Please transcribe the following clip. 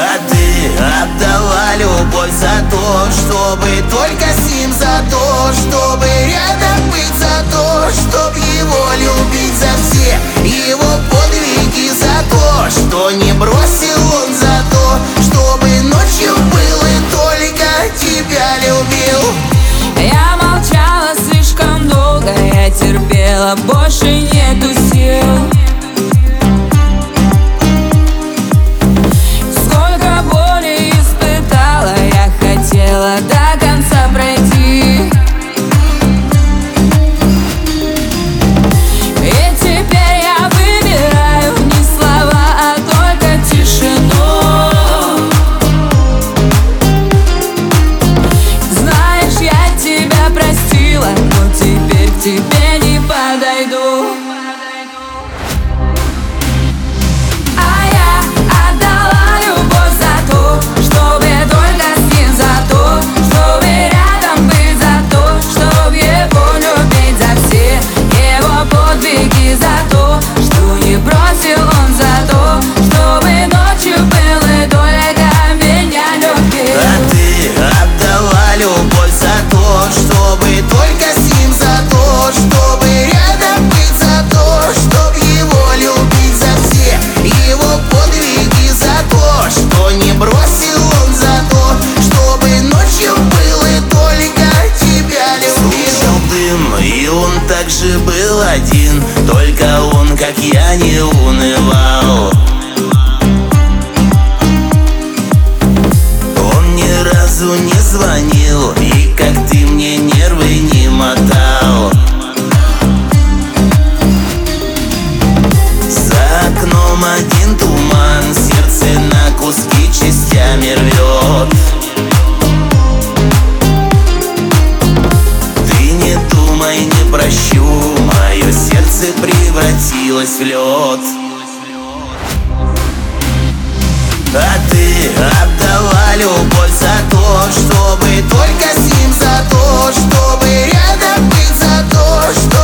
А ты отдала любовь за то, чтобы только с ним, за то, чтобы рядом быть, за то, чтоб его любить, за все его подвиги, за то, что не бросил он, за то, чтобы ночью был и только тебя любил. Я молчала слишком долго, я терпела, больше нету сил. Сколько боли испытала, я хотела до конца пройти. И теперь я выбираю не слова, а только тишину. Знаешь, я тебя простила, но теперь к тебе не подойду. А я отдала любовь за то, чтобы только с ним, за то, чтобы рядом быть, за то, чтобы его любить, за все его подвиги, за то, что не бросил он, за то, чтобы ночью был и только меня любил. А ты отдала любовь за то, чтобы только с ним, за то, чтобы рядом быть, за то, чтоб его любить, за все его подвиги, за то, что не бросил он, за то, чтобы ночью был и только тебя любил. Слушал дым, и он также был один, только он, как я, не унывал. Он ни разу не звонил, и как ты мне нервы не мотал. За окном один туман, сердце на куски частями рвет. Ты не думай, не прощу, мое сердце превратилось в лед. А ты отдала любовь за то, чтобы только с ним, за то, чтобы рядом быть, за то, что